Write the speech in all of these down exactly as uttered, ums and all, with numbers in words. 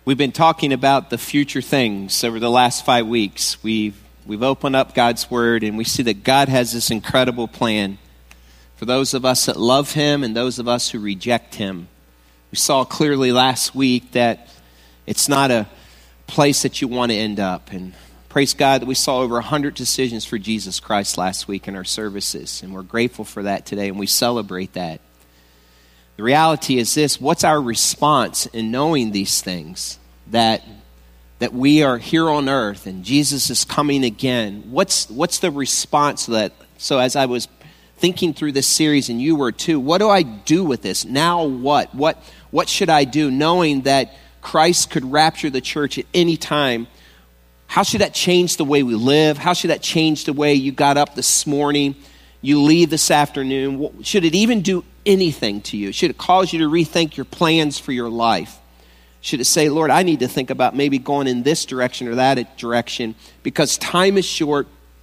We've been talking about the future things over the last five weeks. We've we've opened up God's Word, and we see that God has this incredible plan for those of us that love Him and those of us who reject Him. We saw clearly last week that it's not a place that you want to end up. And praise God that we saw over one hundred decisions for Jesus Christ last week in our services, and we're grateful for that today, and we celebrate that. The reality is this: what's our response in knowing these things, that that we are here on earth and Jesus is coming again? What's what's the response to that? So as I was thinking through this series, and you were too, what do I do with this? Now what? What what should I do, knowing that Christ could rapture the church at any time? How should that change the way we live? How should that change the way you got up this morning, you leave this afternoon? Should it even do anything to you? Should it cause you to rethink your plans for your life? Should it say, Lord, I need to think about maybe going in this direction or that direction, because time is short,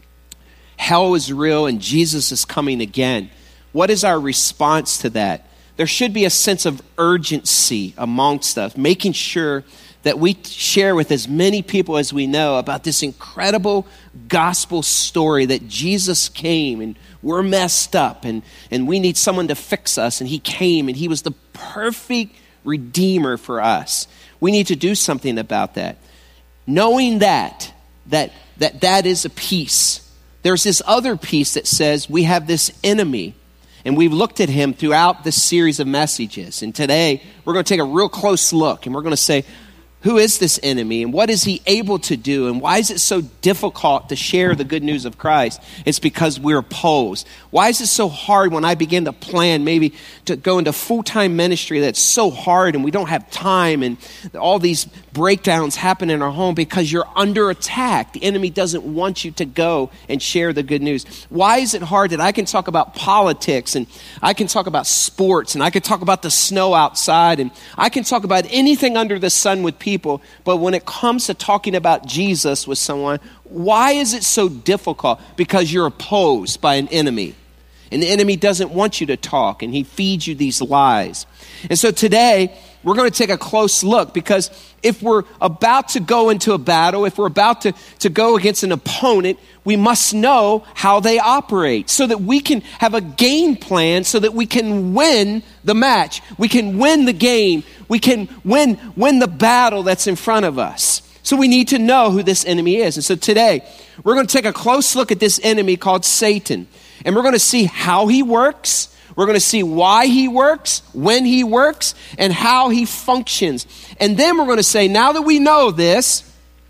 hell is real, and Jesus is coming again? What is our response to that? There should be a sense of urgency amongst us, making sure that we share with as many people as we know about this incredible gospel story that Jesus came and we're messed up and, and we need someone to fix us, and He came and He was the perfect Redeemer for us. We need to do something about that. Knowing that, that, that, that is a piece. There's this other piece that says we have this enemy, and we've looked at him throughout this series of messages. And today we're going to take a real close look, and we're going to say, who is this enemy, and what is he able to do, and why is it so difficult to share the good news of Christ? It's because we're opposed. Why is it so hard when I begin to plan maybe to go into full-time ministry that's so hard and we don't have time, and all these breakdowns happen in our home? Because you're under attack. The enemy doesn't want you to go and share the good news. Why is it hard that I can talk about politics, and I can talk about sports, and I can talk about the snow outside, and I can talk about anything under the sun with people? People, but when it comes to talking about Jesus with someone, why is it so difficult? Because you're opposed by an enemy. And the enemy doesn't want you to talk, and he feeds you these lies. And so today, we're going to take a close look, because if we're about to go into a battle, if we're about to, to go against an opponent, we must know how they operate so that we can have a game plan, so that we can win the match. We can win the game. We can win, win the battle that's in front of us. So we need to know who this enemy is. And so today, we're going to take a close look at this enemy called Satan. And we're going to see how he works. We're going to see why he works, when he works, and how he functions. And then we're going to say, now that we know this,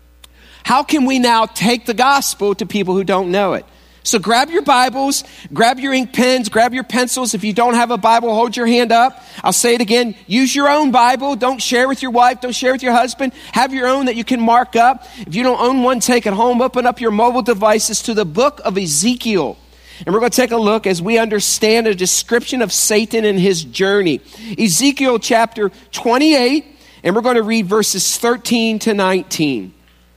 how can we now take the gospel to people who don't know it? So grab your Bibles, grab your ink pens, grab your pencils. If you don't have a Bible, hold your hand up. I'll say it again. Use your own Bible. Don't share with your wife. Don't share with your husband. Have your own that you can mark up. If you don't own one, take it home. Open up your mobile devices to the book of Ezekiel. And we're going to take a look as we understand a description of Satan and his journey. Ezekiel chapter twenty-eight, and we're going to read verses thirteen to nineteen.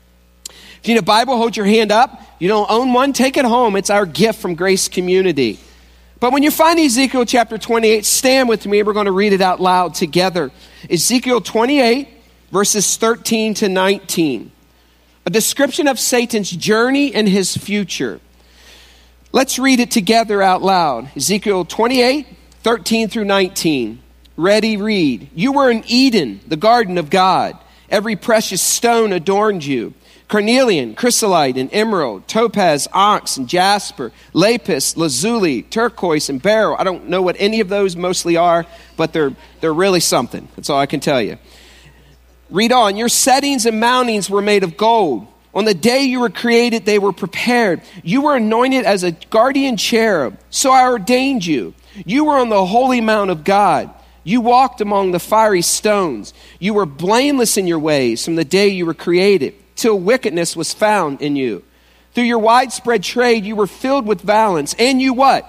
If you need a Bible, hold your hand up. You don't own one, take it home. It's our gift from Grace Community. But when you find Ezekiel chapter twenty-eight, stand with me. We're going to read it out loud together. Ezekiel twenty-eight, verses thirteen to nineteen. A description of Satan's journey and his future. Let's read it together out loud. Ezekiel twenty-eight, thirteen through nineteen. Ready, read. You were in Eden, the garden of God. Every precious stone adorned you. Carnelian, chrysolite, and emerald, topaz, onyx, and jasper, lapis, lazuli, turquoise, and beryl. I don't know what any of those mostly are, but they're they're really something. That's all I can tell you. Read on. Your settings and mountings were made of gold. On the day you were created, they were prepared. You were anointed as a guardian cherub, so I ordained you. You were on the holy mount of God. You walked among the fiery stones. You were blameless in your ways from the day you were created, till wickedness was found in you. Through your widespread trade, you were filled with violence. And you what?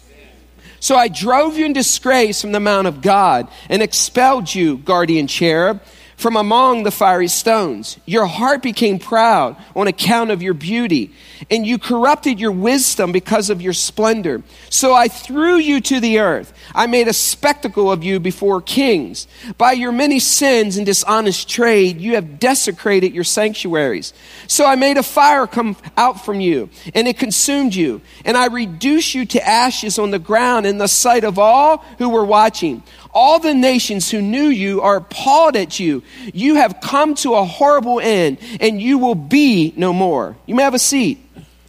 So I drove you in disgrace from the mount of God and expelled you, guardian cherub. from among the fiery stones. Your heart became proud on account of your beauty, and you corrupted your wisdom because of your splendor. So I threw you to the earth. I made a spectacle of you before kings. By your many sins and dishonest trade, you have desecrated your sanctuaries. So I made a fire come out from you, and it consumed you. And I reduced you to ashes on the ground in the sight of all who were watching. All the nations who knew you are appalled at you. You have come to a horrible end, and you will be no more. You may have a seat.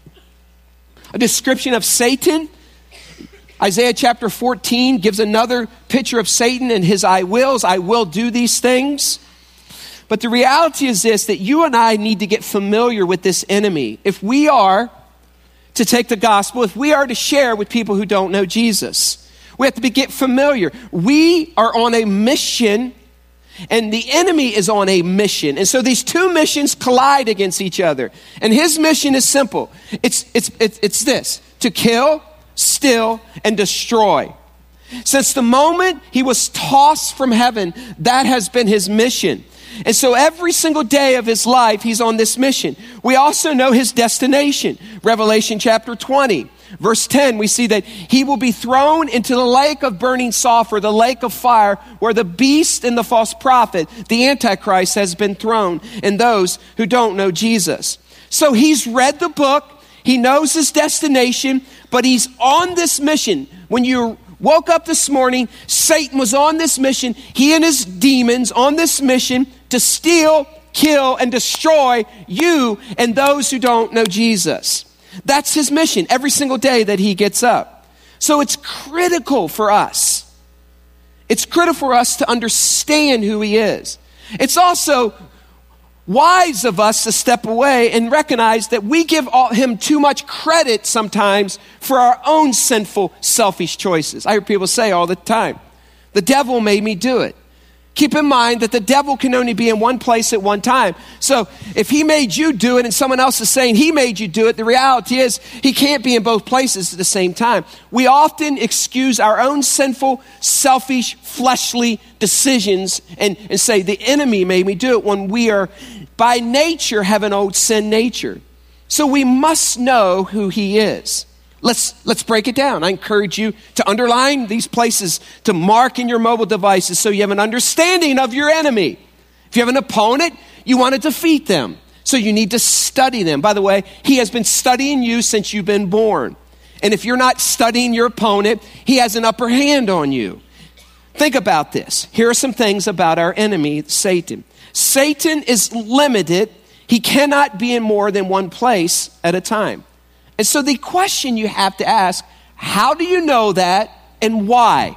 A description of Satan. Isaiah chapter fourteen gives another picture of Satan and his I wills. I will do these things. But the reality is this, that you and I need to get familiar with this enemy. If we are to take the gospel, if we are to share with people who don't know Jesus, we have to be, get familiar. We are on a mission, and the enemy is on a mission. And so these two missions collide against each other. And his mission is simple. It's, it's, it's, it's this, to kill, steal, and destroy. Since the moment he was tossed from heaven, that has been his mission. And so every single day of his life, he's on this mission. We also know his destination. Revelation chapter twenty. Verse ten, we see that he will be thrown into the lake of burning sulfur, the lake of fire, where the beast and the false prophet, the Antichrist, has been thrown, and those who don't know Jesus. So he's read the book, he knows his destination, but he's on this mission. When you woke up this morning, Satan was on this mission, he and his demons on this mission to steal, kill, and destroy you and those who don't know Jesus. That's his mission every single day that he gets up. So it's critical for us. It's critical for us to understand who he is. It's also wise of us to step away and recognize that we give all, him too much credit sometimes for our own sinful, selfish choices. I hear people say all the time, the devil made me do it. Keep in mind that the devil can only be in one place at one time. So if he made you do it and someone else is saying he made you do it, the reality is he can't be in both places at the same time. We often excuse our own sinful, selfish, fleshly decisions and, and say the enemy made me do it when we are by nature have an old sin nature. So we must know who he is. Let's let's break it down. I encourage you to underline these places, to mark in your mobile devices so you have an understanding of your enemy. If you have an opponent, you want to defeat them. So you need to study them. By the way, he has been studying you since you've been born. And if you're not studying your opponent, he has an upper hand on you. Think about this. Here are some things about our enemy, Satan. Satan is limited. He cannot be in more than one place at a time. And so the question you have to ask, how do you know that and why?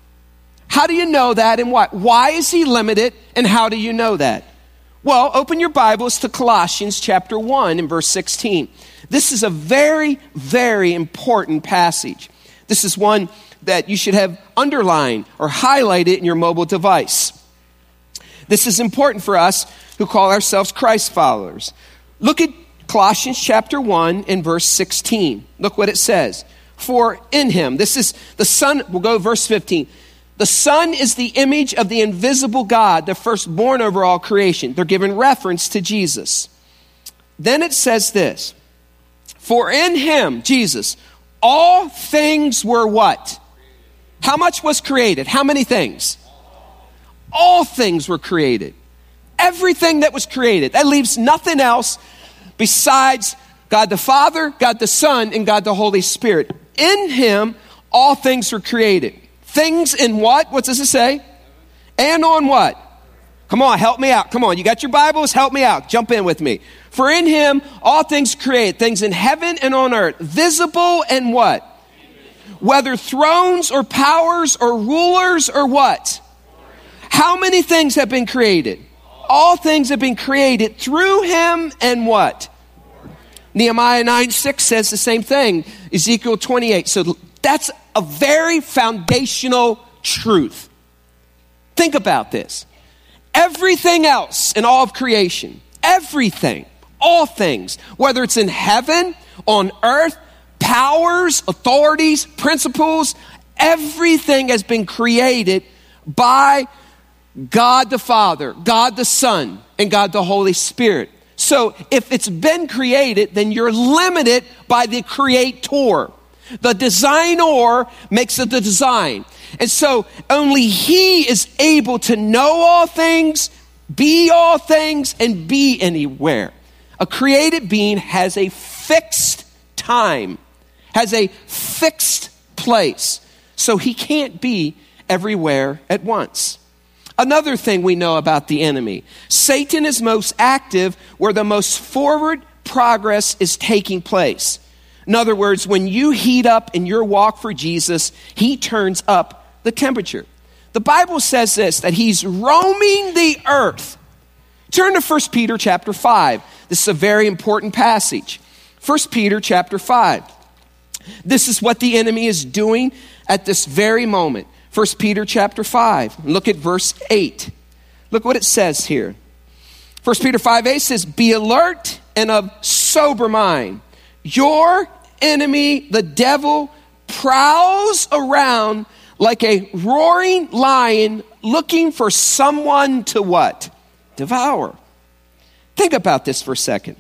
How do you know that and why? Why is he limited and how do you know that? Well, open your Bibles to Colossians chapter one and verse sixteen. This is a very, very important passage. This is one that you should have underlined or highlighted in your mobile device. This is important for us who call ourselves Christ followers. Look at Colossians chapter one and verse sixteen. Look what it says. For in him, this is the Son, we'll go verse fifteen. The Son is the image of the invisible God, the firstborn over all creation. They're giving reference to Jesus. Then it says this. For in him, Jesus, all things were what? How much was created? How many things? All things were created. Everything that was created. That leaves nothing else besides God the Father, God the Son, and God the Holy Spirit. In him, all things were created. Things in what? What does it say? And on what? Come on, help me out. Come on, you got your Bibles? Help me out. Jump in with me. For in him, all things created, things in heaven and on earth, visible and what? Whether thrones or powers or rulers or what? How many things have been created? All things have been created through him and what? Nehemiah nine six says the same thing. Ezekiel twenty-eight. So that's a very foundational truth. Think about this. Everything else in all of creation, everything, all things, whether it's in heaven, on earth, powers, authorities, principles, everything has been created by God the Father, God the Son, and God the Holy Spirit. So if it's been created, then you're limited by the creator. The designer makes it the design. And so only he is able to know all things, be all things, and be anywhere. A created being has a fixed time, has a fixed place. So he can't be everywhere at once. Another thing we know about the enemy, Satan is most active where the most forward progress is taking place. In other words, when you heat up in your walk for Jesus, he turns up the temperature. The Bible says this, that he's roaming the earth. Turn to First Peter chapter five. This is a very important passage. First Peter chapter five. This is what the enemy is doing at this very moment. First Peter chapter five. Look at verse eight. Look what it says here. First Peter five eight says, be alert and of sober mind. Your enemy, the devil, prowls around like a roaring lion looking for someone to what? Devour. Think about this for a second.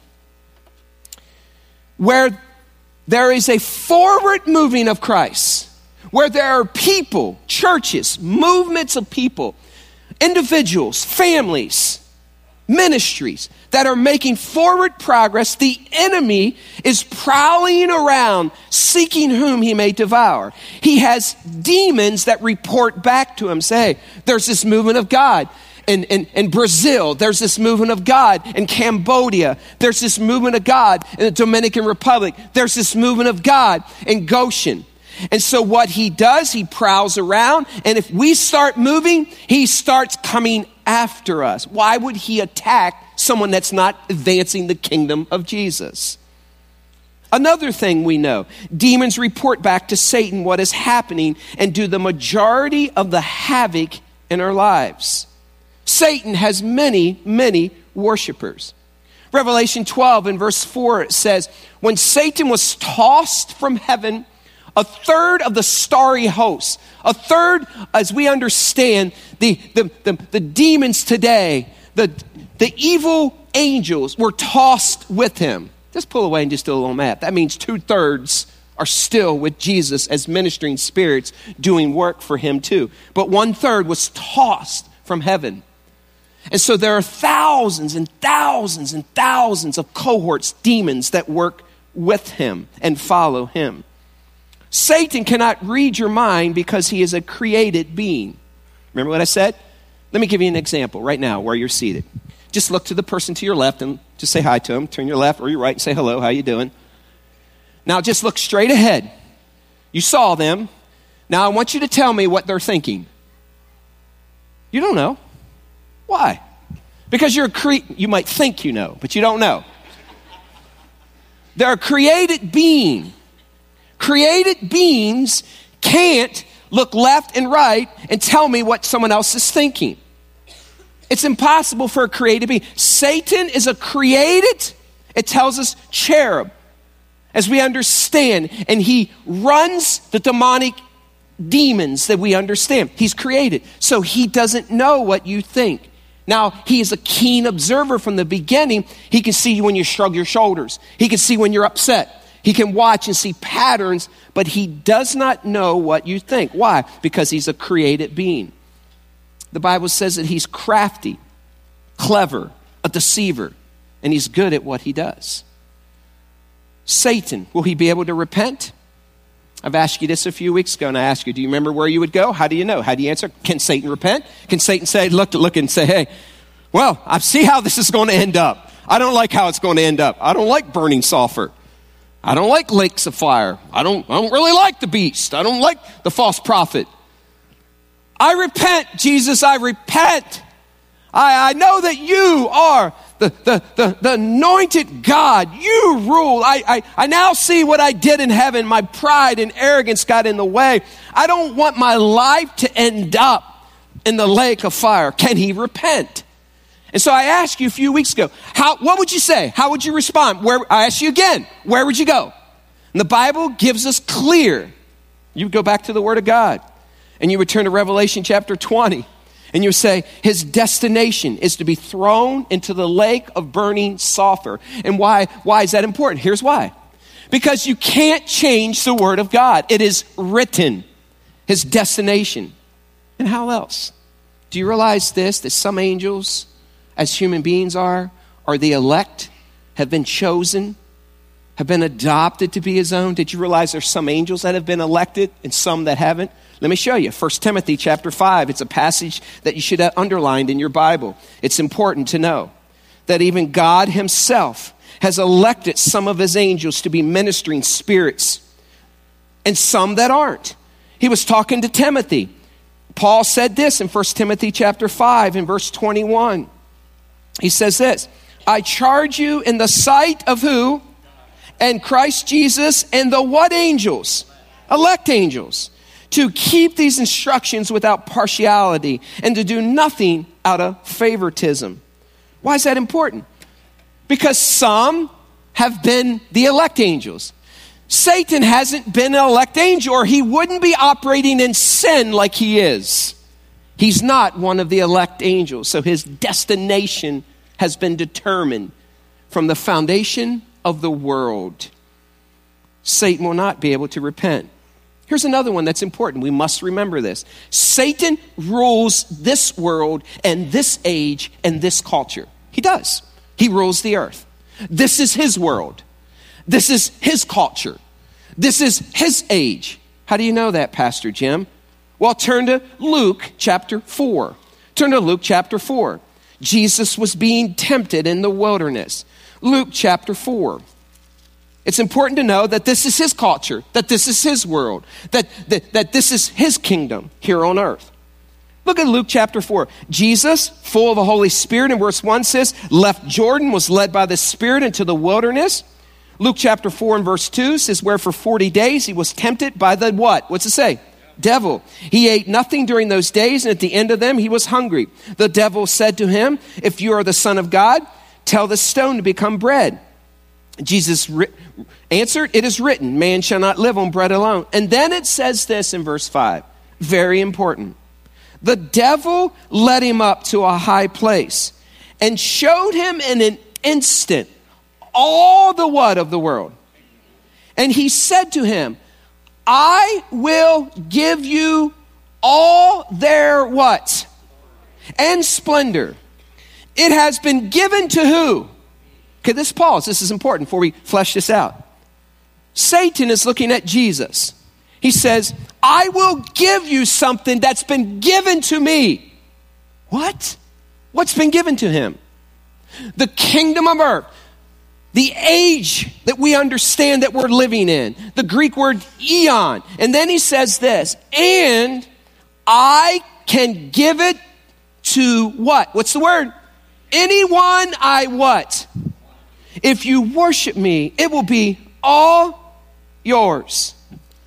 Where there is a forward moving of Christ, where there are people, churches, movements of people, individuals, families, ministries that are making forward progress, the enemy is prowling around seeking whom he may devour. He has demons that report back to him, say, there's this movement of God in, in, in Brazil. There's this movement of God in Cambodia. There's this movement of God in the Dominican Republic. There's this movement of God in Goshen. And so what he does, he prowls around, and if we start moving, he starts coming after us. Why would he attack someone that's not advancing the kingdom of Jesus? Another thing we know, demons report back to Satan what is happening and do the majority of the havoc in our lives. Satan has many, many worshipers. Revelation twelve in verse four, it says, when Satan was tossed from heaven, a third of the starry hosts, a third, as we understand, the, the, the, the demons today, the, the evil angels were tossed with him. Just pull away and just do a little math. That means two thirds are still with Jesus as ministering spirits doing work for him too. But one third was tossed from heaven. And so there are thousands and thousands and thousands of cohorts, demons that work with him and follow him. Satan cannot read your mind because he is a created being. Remember what I said? Let me give you an example right now where you're seated. Just look to the person to your left and just say hi to him. Turn your left or your right and say hello. How you doing? Now just look straight ahead. You saw them. Now I want you to tell me what they're thinking. You don't know. Why? Because you're a cre- you might think you know, but you don't know. They're a created being. Created beings can't look left and right and tell me what someone else is thinking. It's impossible for a created being. Satan is a created, it tells us, cherub, as we understand, and he runs the demonic demons that we understand. He's created, so he doesn't know what you think. Now, he is a keen observer from the beginning. He can see you when you shrug your shoulders. He can see when you're upset. He can watch and see patterns, but he does not know what you think. Why? Because he's a created being. The Bible says that he's crafty, clever, a deceiver, and he's good at what he does. Satan, will he be able to repent? I've asked you this a few weeks ago, and I asked you, do you remember where you would go? How do you know? How do you answer? Can Satan repent? Can Satan say, look, look and say, hey, well, I see how this is going to end up. I don't like how it's going to end up. I don't like burning sulfur. I don't like lakes of fire. I don't, I don't really like the beast. I don't like the false prophet. I repent, Jesus, I repent. I, I know that you are the, the, the, the anointed God. You rule. I, I, I now see what I did in heaven. My pride and arrogance got in the way. I don't want my life to end up in the lake of fire. Can he repent? And so I asked you a few weeks ago, how, what would you say? How would you respond? Where, I asked you again, where would you go? And the Bible gives us clear. You would go back to the Word of God, and you would turn to Revelation chapter twenty, And you say, his destination is to be thrown into the lake of burning sulfur. And why, why is that important? Here's why. Because you can't change the word of God. It is written, his destination. And how else? Do you realize this, that some angels, as human beings are, are the elect, have been chosen, have been adopted to be his own? Did you realize there's some angels that have been elected and some that haven't? Let me show you. First Timothy chapter five. It's a passage that you should have underlined in your Bible. It's important to know that even God himself has elected some of his angels to be ministering spirits and some that aren't. He was talking to Timothy. Paul said this in First Timothy chapter five in verse twenty-one. He says this, I charge you in the sight of who? And Christ Jesus and the what angels? Elect angels. To keep these instructions without partiality and to do nothing out of favoritism. Why is that important? Because some have been the elect angels. Satan hasn't been an elect angel, or he wouldn't be operating in sin like he is. He's not one of the elect angels, so his destination has been determined from the foundation of the world. Satan will not be able to repent. Here's another one that's important. We must remember this. Satan rules this world and this age and this culture. He does. He rules the earth. This is his world. This is his culture. This is his age. How do you know that, Pastor Jim? Well, turn to Luke chapter four. Turn to Luke chapter four. Jesus was being tempted in the wilderness. Luke chapter four. It's important to know that this is his culture, that this is his world, that, that, that this is his kingdom here on earth. Look at Luke chapter four. Jesus, full of the Holy Spirit, in verse one says, left Jordan, was led by the Spirit into the wilderness. Luke chapter four and verse two says, where for forty days he was tempted by the what? What's it say? Devil. He ate nothing during those days, and at the end of them he was hungry. The devil said to him, if you are the Son of God, tell the stone to become bread. Jesus ri- answered, it is written, man shall not live on bread alone. And then it says this in verse five, very important. The devil led him up to a high place and showed him in an instant all the what of the world. And he said to him, I will give you all their what? And splendor. It has been given to who? Okay, this pause. This is important before we flesh this out. Satan is looking at Jesus. He says, I will give you something that's been given to me. What? What's been given to him? The kingdom of earth. The age that we understand that we're living in. The Greek word eon. And then he says this, and I can give it to what? What's the word? Anyone I what? If you worship me, it will be all yours.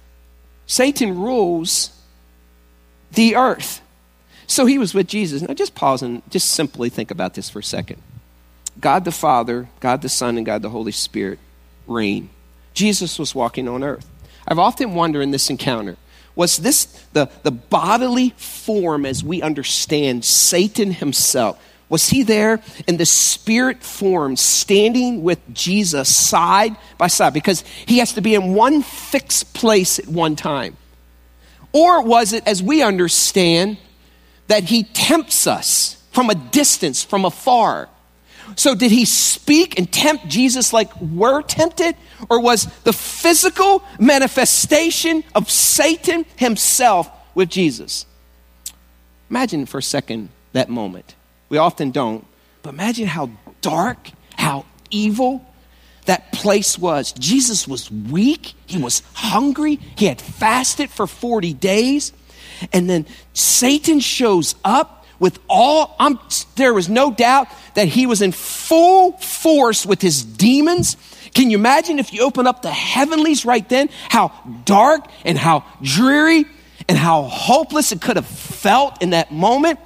Satan rules the earth. So he was with Jesus. Now just pause and just simply think about this for a second. God the Father, God the Son, and God the Holy Spirit reign. Jesus was walking on earth. I've often wondered in this encounter, was this the, the bodily form as we understand Satan himself? Was he there in the spirit form standing with Jesus side by side? Because he has to be in one fixed place at one time. Or was it, as we understand, that he tempts us from a distance, from afar? So did he speak and tempt Jesus like we're tempted? Or was the physical manifestation of Satan himself with Jesus? Imagine for a second that moment. We often don't, but imagine how dark, how evil that place was. Jesus was weak. He was hungry. He had fasted for forty days. And then Satan shows up with all, um, there was no doubt that he was in full force with his demons. Can you imagine if you open up the heavenlies right then, how dark and how dreary and how hopeless it could have felt in that moment?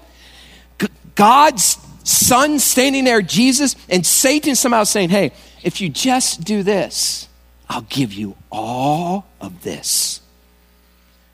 God's Son standing there, Jesus, and Satan somehow saying, hey, if you just do this, I'll give you all of this.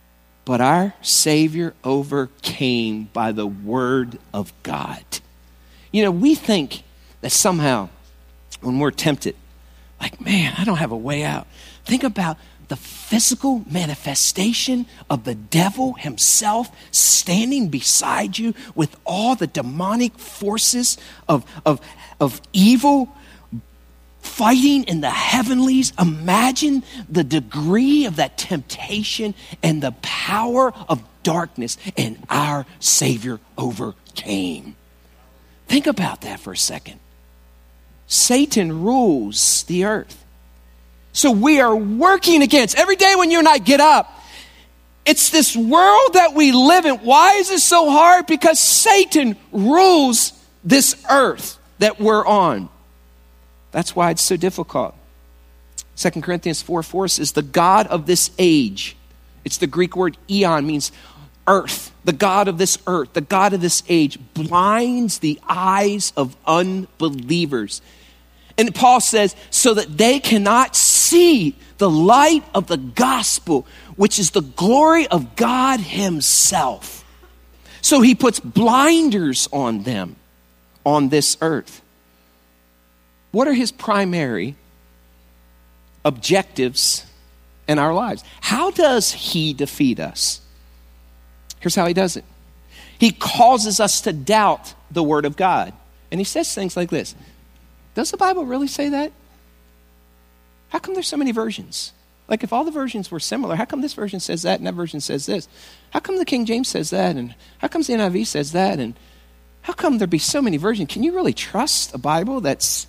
but our Savior overcame by the word of God. You know, we think that somehow when we're tempted, like, man, I don't have a way out. Think about the physical manifestation of the devil himself standing beside you with all the demonic forces of, of, of evil fighting in the heavenlies. Imagine the degree of that temptation and the power of darkness, and our Savior overcame. Think about that for a second. Satan rules the earth. So we are working against, every day when you and I get up, it's this world that we live in. Why is it so hard? Because Satan rules this earth that we're on. That's why it's so difficult. Second Corinthians four four says, the God of this age, it's the Greek word eon, means earth. The God of this earth, the God of this age, blinds the eyes of unbelievers. And Paul says, so that they cannot see the light of the gospel, which is the glory of God himself. So he puts blinders on them on this earth. What are his primary objectives in our lives? How does he defeat us? Here's how he does it. He causes us to doubt the word of God. And he says things like this. Does the Bible really say that? How come there's so many versions? Like, if all the versions were similar, how come this version says that and that version says this? How come the King James says that? And how come the N I V says that? And how come there be so many versions? Can you really trust a Bible that's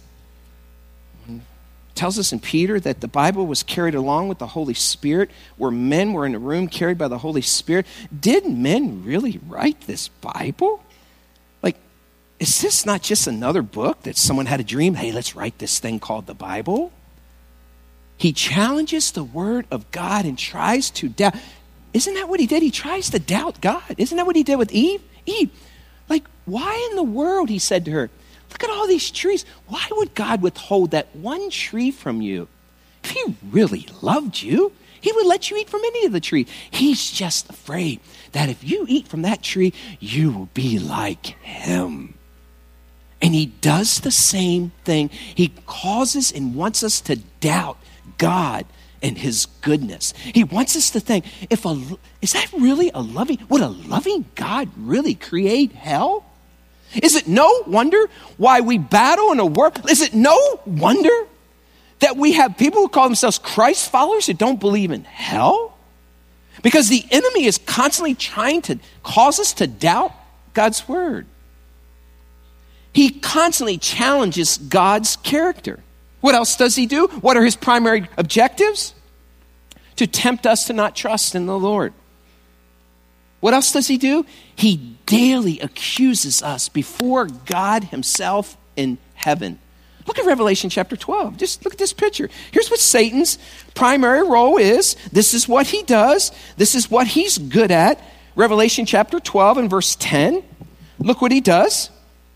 tells us in Peter that the Bible was carried along with the Holy Spirit, where men were in a room carried by the Holy Spirit? Did men really write this Bible? Like, is this not just another book that someone had a dream? Hey, let's write this thing called the Bible. He challenges the word of God and tries to doubt. Isn't that what he did? He tries to doubt God. Isn't that what he did with Eve? Eve, like, why in the world, he said to her, look at all these trees. Why would God withhold that one tree from you? If he really loved you, he would let you eat from any of the tree. He's just afraid that if you eat from that tree, you will be like him. And he does the same thing. He causes and wants us to doubt God and his goodness. He wants us to think, if a, is that really a loving, would a loving God really create hell? Is it no wonder why we battle in a world? Is it no wonder that we have people who call themselves Christ followers who don't believe in hell? Because the enemy is constantly trying to cause us to doubt God's word. He constantly challenges God's character. What else does he do? What are his primary objectives? To tempt us to not trust in the Lord. What else does he do? He daily accuses us before God himself in heaven. Look at Revelation chapter twelve. Just look at this picture. Here's what Satan's primary role is. This is what he does. This is what he's good at. Revelation chapter twelve and verse ten. Look what he does.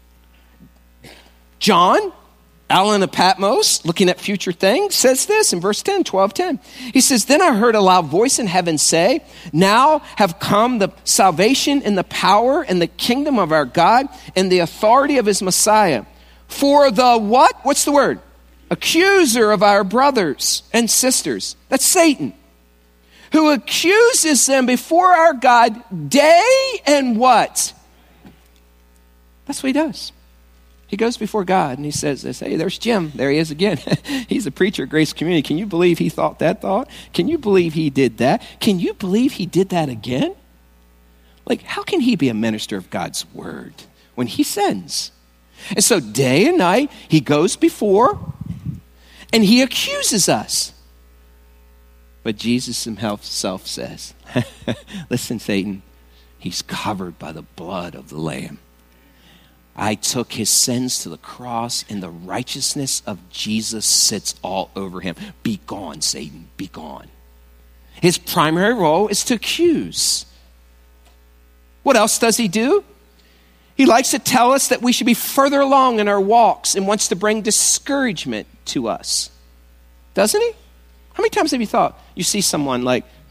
John, Alan of Patmos, looking at future things, says this in verse ten, twelve ten. He says, then I heard a loud voice in heaven say, now have come the salvation and the power and the kingdom of our God and the authority of his Messiah. For the what? What's the word? Accuser of our brothers and sisters. That's Satan. Who accuses them before our God day and what? That's what he does. He goes before God and he says this, hey, there's Jim. There he is again. He's a preacher at Grace Community. Can you believe he thought that thought? Can you believe he did that? Can you believe he did that again? Like, how can he be a minister of God's word when he sins? And so day and night, he goes before and he accuses us. But Jesus himself says, listen, Satan, he's covered by the blood of the Lamb. I took his sins to the cross, and the righteousness of Jesus sits all over him. Be gone, Satan, be gone. His primary role is to accuse. What else does he do? He likes to tell us that we should be further along in our walks and wants to bring discouragement to us. Doesn't he? How many times have you thought, you see someone like,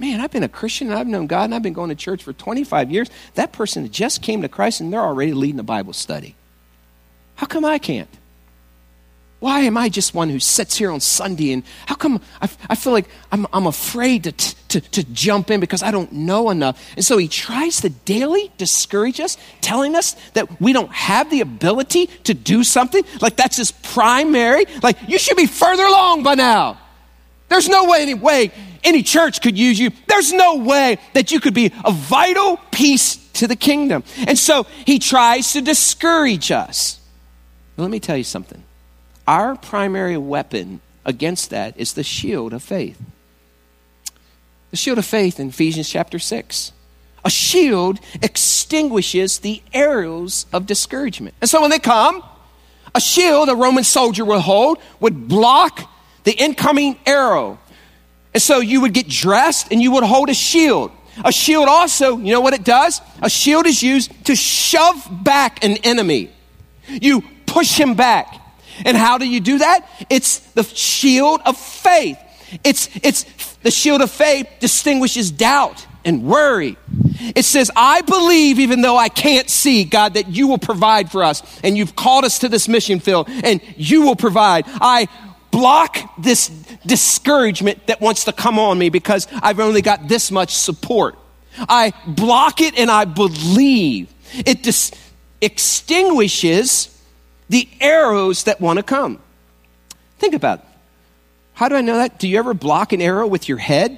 man, I've been a Christian and I've known God and I've been going to church for twenty-five years. That person just came to Christ and they're already leading a Bible study. How come I can't? Why am I just one who sits here on Sunday? And how come I, I feel like I'm, I'm afraid to, to, to jump in because I don't know enough? And so he tries to daily discourage us, telling us that we don't have the ability to do something. Like that's his primary. Like you should be further along by now. There's no way, any way any church could use you. There's no way that you could be a vital piece to the kingdom. And so he tries to discourage us. Well, let me tell you something. Our primary weapon against that is the shield of faith. The shield of faith in Ephesians chapter six. A shield extinguishes the arrows of discouragement. And so when they come, a shield a Roman soldier would hold would block the incoming arrow. And so you would get dressed and you would hold a shield. A shield also, you know what it does? A shield is used to shove back an enemy. You push him back. And how do you do that? It's the shield of faith. It's, it's the shield of faith distinguishes doubt and worry. It says, I believe even though I can't see, God, that you will provide for us. And you've called us to this mission field and you will provide. I block this discouragement that wants to come on me because I've only got this much support. I block it and I believe. It dis- extinguishes the arrows that want to come. Think about it. How do I know that? Do you ever block an arrow with your head?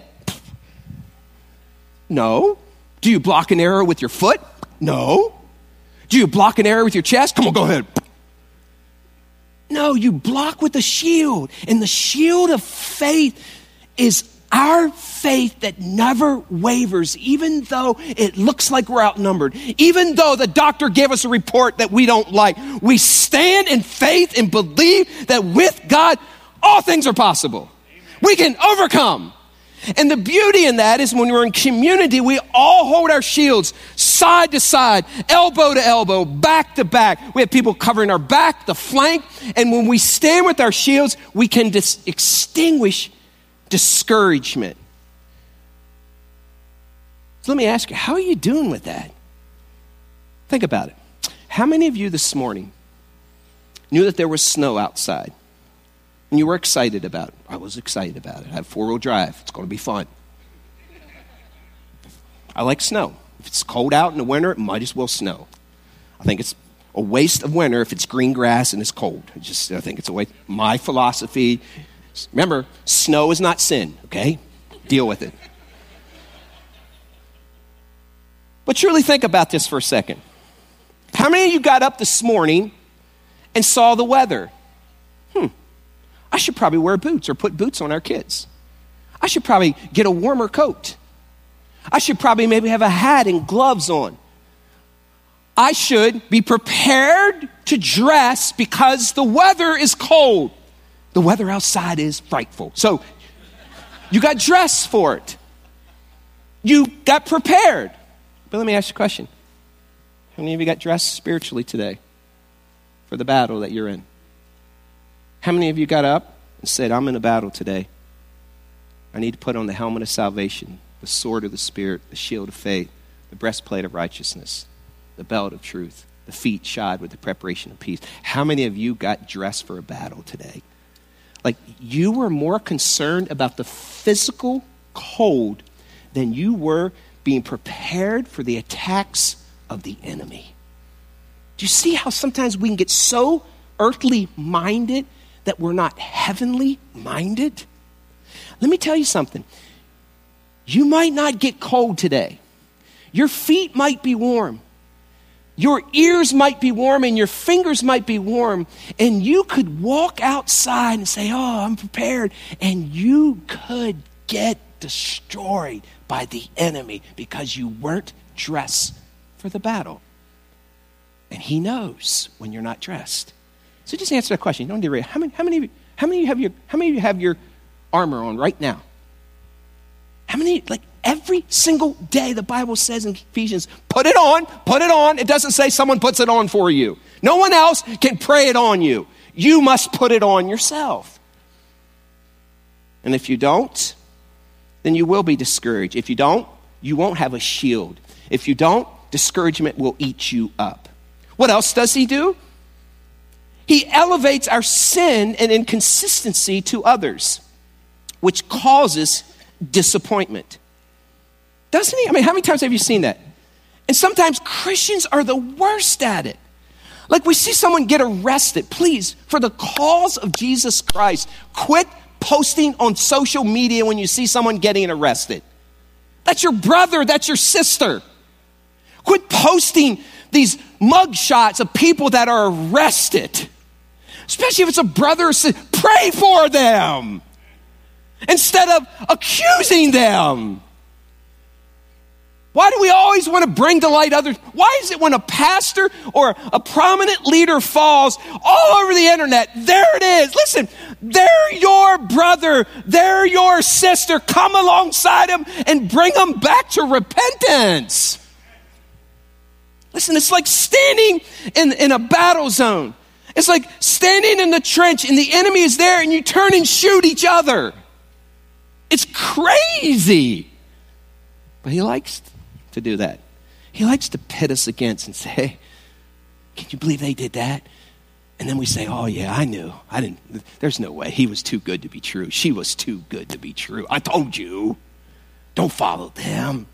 No. Do you block an arrow with your foot? No. Do you block an arrow with your chest? Come on, go ahead. No, you block with a shield. And the shield of faith is our faith that never wavers, even though it looks like we're outnumbered, even though the doctor gave us a report that we don't like. We stand in faith and believe that with God, all things are possible. Amen. We can overcome. And the beauty in that is when we're in community, we all hold our shields side to side, elbow to elbow, back to back. We have people covering our back, the flank. And when we stand with our shields, we can dis- extinguish discouragement. So let me ask you, how are you doing with that? Think about it. How many of you this morning knew that there was snow outside and you were excited about it? I was excited about it. I have four-wheel drive. It's going to be fun. I like snow. If it's cold out in the winter, it might as well snow. I think it's a waste of winter if it's green grass and it's cold. I just I think it's a waste. My philosophy. Remember, snow is not sin, okay? Deal with it. But truly think about this for a second. How many of you got up this morning and saw the weather? Hmm, I should probably wear boots or put boots on our kids. I should probably get a warmer coat. I should probably maybe have a hat and gloves on. I should be prepared to dress because the weather is cold. The weather outside is frightful. So you got dressed for it. You got prepared. But let me ask you a question. How many of you got dressed spiritually today for the battle that you're in? How many of you got up and said, I'm in a battle today. I need to put on the helmet of salvation, the sword of the Spirit, the shield of faith, the breastplate of righteousness, the belt of truth, the feet shod with the preparation of peace. How many of you got dressed for a battle today? Like you were more concerned about the physical cold than you were being prepared for the attacks of the enemy. Do you see how sometimes we can get so earthly minded that we're not heavenly minded? Let me tell you something. You might not get cold today. Your feet might be warm. Your ears might be warm and your fingers might be warm. And you could walk outside and say, oh, I'm prepared. And you could get destroyed by the enemy because you weren't dressed for the battle. And he knows when you're not dressed. So just answer that question. Don't derail. How many, how many of you, how many of you have your, how many of you have your armor on right now? How many, like every single day the Bible says in Ephesians, put it on, put it on. It doesn't say someone puts it on for you. No one else can pray it on you. You must put it on yourself. And if you don't, then you will be discouraged. If you don't, you won't have a shield. If you don't, discouragement will eat you up. What else does he do? He elevates our sin and inconsistency to others, which causes disappointment. Doesn't he? I mean, how many times have you seen that? And sometimes Christians are the worst at it. Like we see someone get arrested. Please, for the cause of Jesus Christ, quit posting on social media when you see someone getting arrested. That's your brother. That's your sister. Quit posting these mug shots of people that are arrested. Especially if it's a brother or sister. Pray for them instead of accusing them. Why do we always want to bring to light others? Why is it when a pastor or a prominent leader falls all over the internet, there it is. Listen, they're your brother. They're your sister. Come alongside them and bring them back to repentance. Listen, it's like standing in, in a battle zone. It's like standing in the trench and the enemy is there and you turn and shoot each other. It's crazy. But he likes to do that. He likes to pit us against and say, hey, can you believe they did that? And then we say, oh yeah, I knew. I didn't, there's no way. He was too good to be true. She was too good to be true. I told you, don't follow them.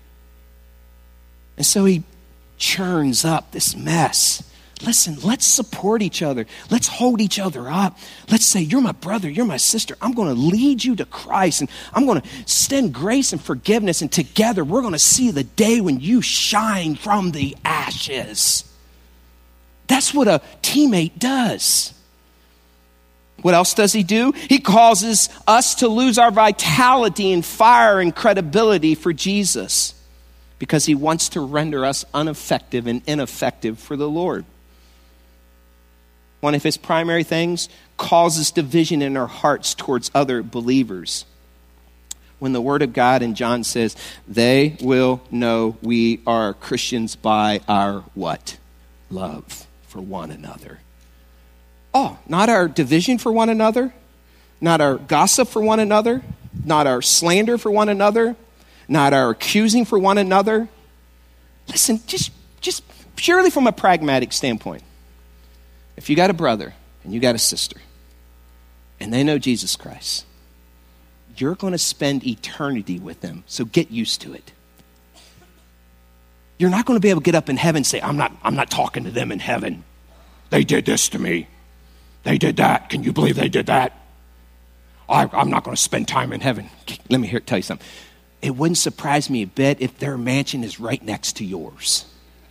And so he churns up this mess. Listen, let's support each other. Let's hold each other up. Let's say, you're my brother, you're my sister. I'm going to lead you to Christ, and I'm going to extend grace and forgiveness, and together we're going to see the day when you shine from the ashes. That's what a teammate does. What else does he do? He causes us to lose our vitality and fire and credibility for Jesus because he wants to render us ineffective and ineffective for the Lord. One of his primary things causes division in our hearts towards other believers. When the word of God in John says, they will know we are Christians by our what? Love for one another. Oh, not our division for one another, not our gossip for one another, not our slander for one another, not our accusing for one another. Listen, just, just purely from a pragmatic standpoint. If you got a brother and you got a sister and they know Jesus Christ, you're going to spend eternity with them. So get used to it. You're not going to be able to get up in heaven and say, I'm not, I'm not talking to them in heaven. They did this to me. They did that. Can you believe they did that? I, I'm not going to spend time in heaven. Let me hear, tell you something. It wouldn't surprise me a bit if their mansion is right next to yours.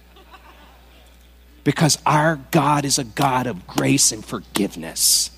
Because our God is a God of grace and forgiveness.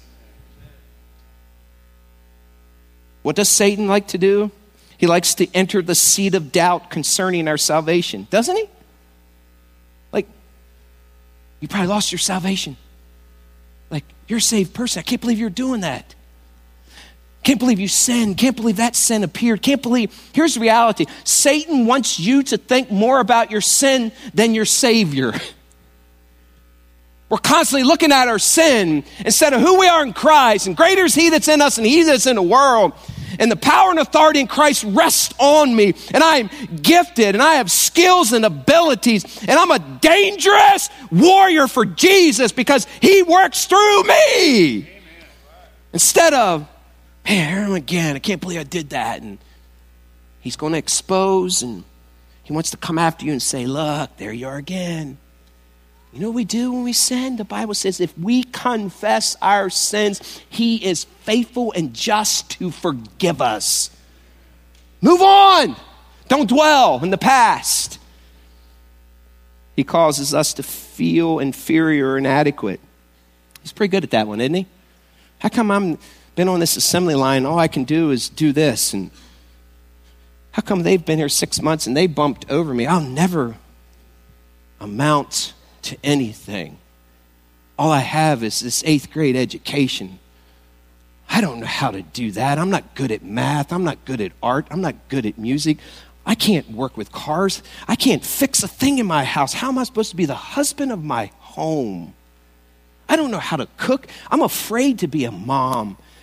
What does Satan like to do? He likes to enter the seat of doubt concerning our salvation, doesn't he? Like, you probably lost your salvation. Like, you're a saved person. I can't believe you're doing that. Can't believe you sinned. Can't believe that sin appeared. Can't believe. Here's the reality. Satan wants you to think more about your sin than your Savior. We're constantly looking at our sin instead of who we are in Christ. And greater is he that's in us than he that's in the world. And the power and authority in Christ rest on me. And I am gifted and I have skills and abilities. And I'm a dangerous warrior for Jesus because he works through me. Amen. Instead of, man, here I am again. I can't believe I did that. And he's going to expose and he wants to come after you and say, look, there you are again. You know what we do when we sin? The Bible says if we confess our sins, he is faithful and just to forgive us. Move on. Don't dwell in the past. He causes us to feel inferior and inadequate. He's pretty good at that one, isn't he? How come I'm been on this assembly line, all I can do is do this? And how come they've been here six months and they bumped over me? I'll never amount to anything. All I have is this eighth grade education. I don't know how to do that. I'm not good at math. I'm not good at art. I'm not good at music. I can't work with cars. I can't fix a thing in my house. How am I supposed to be the husband of my home? I don't know how to cook. I'm afraid to be a mom.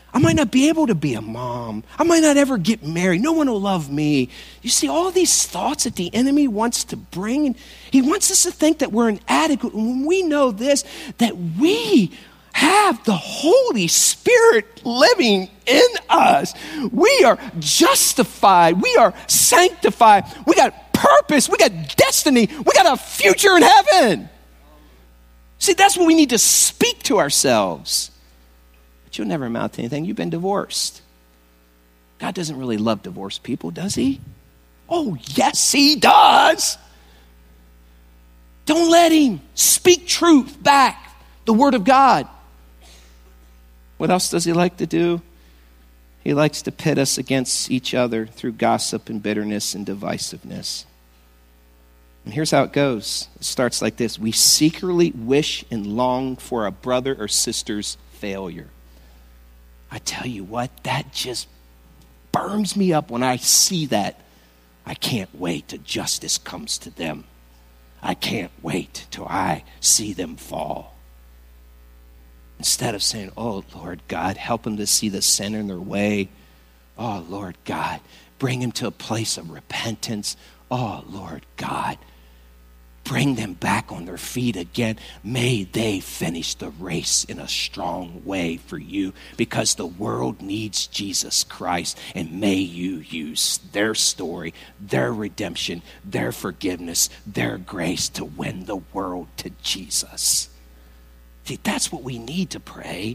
I might not be able to be a mom. I might not ever get married. No one will love me. You see all these thoughts that the enemy wants to bring. He wants us to think that we're inadequate. When we know this, that we have the Holy Spirit living in us. We are justified. We are sanctified. We got purpose. We got destiny. We got a future in heaven. See, that's what we need to speak to ourselves. But you'll never amount to anything. You've been divorced. God doesn't really love divorced people, does he? Oh, yes, he does. Don't let him. Speak truth back, the word of God. What else does he like to do? He likes to pit us against each other through gossip and bitterness and divisiveness. And here's how it goes. It starts like this. We secretly wish and long for a brother or sister's failure. I tell you what, that just burns me up when I see that. I can't wait till justice comes to them. I can't wait till I see them fall. Instead of saying, oh, Lord God, help them to see the sin in their way. Oh, Lord God, bring them to a place of repentance. Oh, Lord God, bring them back on their feet again. May they finish the race in a strong way for you, because the world needs Jesus Christ. And may you use their story, their redemption, their forgiveness, their grace to win the world to Jesus. See, that's what we need to pray.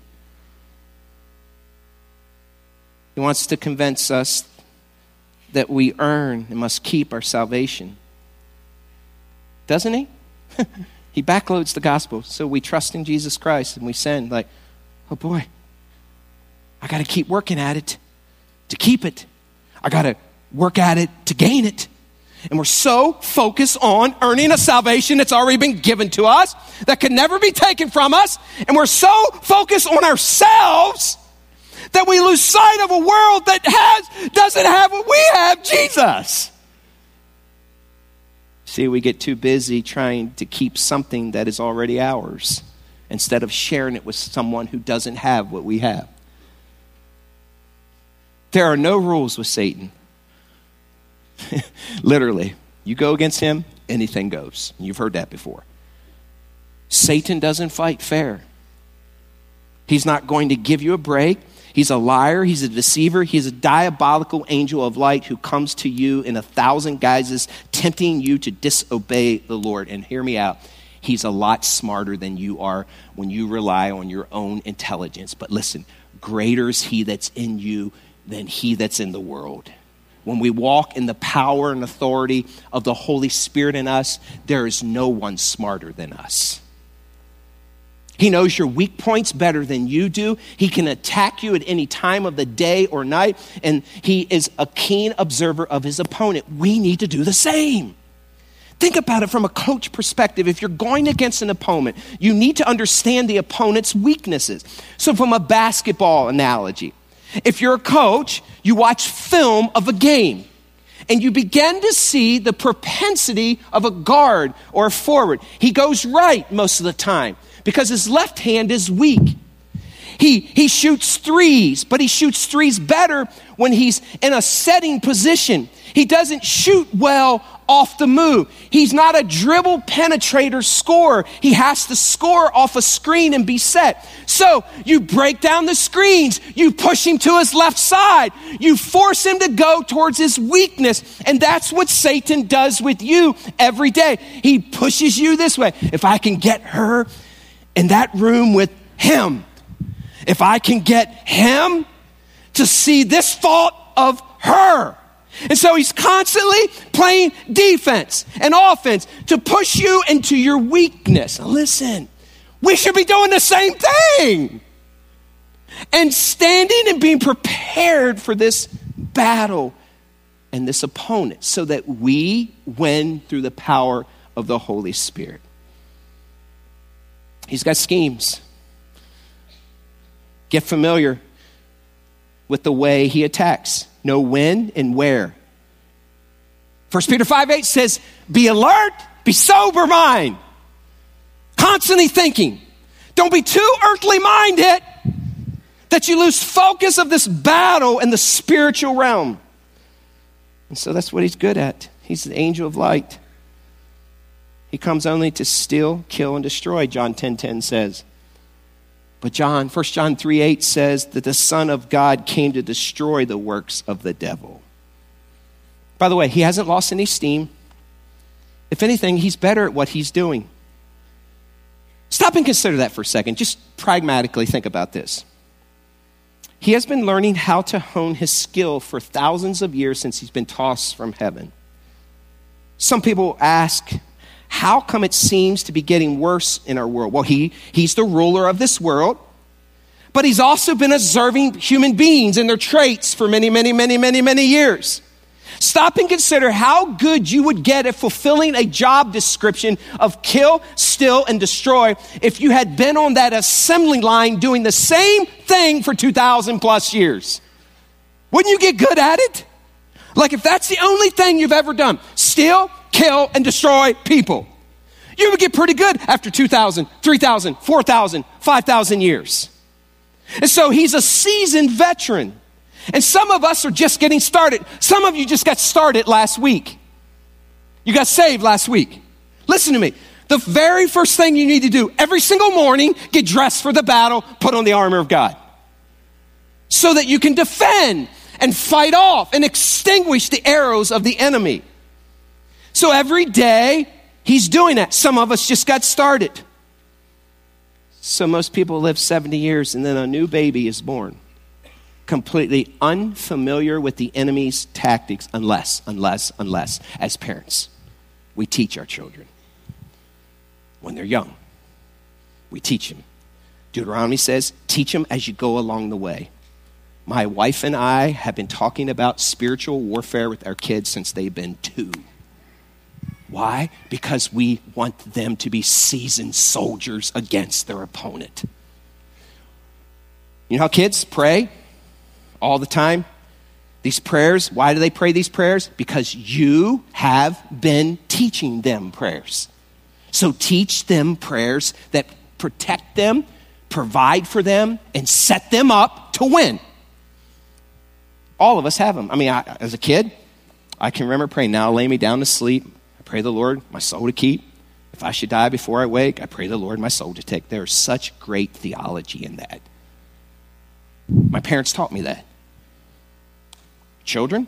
He wants to convince us that we earn and must keep our salvation. Doesn't he? He backloads the gospel. So we trust in Jesus Christ and we sin like, oh boy, I got to keep working at it to keep it. I got to work at it to gain it. And we're so focused on earning a salvation that's already been given to us, that can never be taken from us. And we're so focused on ourselves that we lose sight of a world that has doesn't have what we have, Jesus. See, we get too busy trying to keep something that is already ours instead of sharing it with someone who doesn't have what we have. There are no rules with Satan. Literally, you go against him, anything goes. You've heard that before. Satan doesn't fight fair. He's not going to give you a break. He's a liar. He's a deceiver. He's a diabolical angel of light who comes to you in a thousand guises, tempting you to disobey the Lord. And hear me out. He's a lot smarter than you are when you rely on your own intelligence. But listen, greater is he that's in you than he that's in the world. When we walk in the power and authority of the Holy Spirit in us, there is no one smarter than us. He knows your weak points better than you do. He can attack you at any time of the day or night, and he is a keen observer of his opponent. We need to do the same. Think about it from a coach perspective. If you're going against an opponent, you need to understand the opponent's weaknesses. So from a basketball analogy, if you're a coach, you watch film of a game, and you begin to see the propensity of a guard or a forward. He goes right most of the time because his left hand is weak. He, he shoots threes, but he shoots threes better when he's in a setting position. He doesn't shoot well off the move. He's not a dribble penetrator scorer. He has to score off a screen and be set. So you break down the screens. You push him to his left side. You force him to go towards his weakness. And that's what Satan does with you every day. He pushes you this way. If I can get her in that room with him, if I can get him to see this fault of her. And so he's constantly playing defense and offense to push you into your weakness. Now listen, we should be doing the same thing. And standing and being prepared for this battle and this opponent so that we win through the power of the Holy Spirit. He's got schemes. Get familiar with the way he attacks. Know when and where. First Peter five eight says, be alert, be sober mind. Constantly thinking. Don't be too earthly minded that you lose focus of this battle in the spiritual realm. And so that's what he's good at. He's the angel of light. He comes only to steal, kill, and destroy, John ten ten says. But John, First John three eight says that the Son of God came to destroy the works of the devil. By the way, he hasn't lost any steam. If anything, he's better at what he's doing. Stop and consider that for a second. Just pragmatically think about this. He has been learning how to hone his skill for thousands of years since he's been tossed from heaven. Some people ask, how come it seems to be getting worse in our world? Well, he, he's the ruler of this world, but he's also been observing human beings and their traits for many, many, many, many, many years. Stop and consider how good you would get at fulfilling a job description of kill, steal, and destroy if you had been on that assembly line doing the same thing for two thousand plus years. Wouldn't you get good at it? Like if that's the only thing you've ever done, steal, kill, and destroy people, you would get pretty good after two thousand, three thousand, four thousand, five thousand years. And so he's a seasoned veteran. And some of us are just getting started. Some of you just got started last week. You got saved last week. Listen to me. The very first thing you need to do every single morning, get dressed for the battle, put on the armor of God. So that you can defend and fight off and extinguish the arrows of the enemy. So every day, he's doing that. Some of us just got started. So most people live seventy years and then a new baby is born. Completely unfamiliar with the enemy's tactics unless, unless, unless, as parents, we teach our children. When they're young, we teach them. Deuteronomy says, teach them as you go along the way. My wife and I have been talking about spiritual warfare with our kids since they've been two. Why? Because we want them to be seasoned soldiers against their opponent. You know how kids pray all the time? These prayers, why do they pray these prayers? Because you have been teaching them prayers. So teach them prayers that protect them, provide for them, and set them up to win. All of us have them. I mean, I, as a kid, I can remember praying, now lay me down to sleep. I pray the Lord my soul to keep. If I should die before I wake, I pray the Lord my soul to take. There is such great theology in that. My parents taught me that. Children,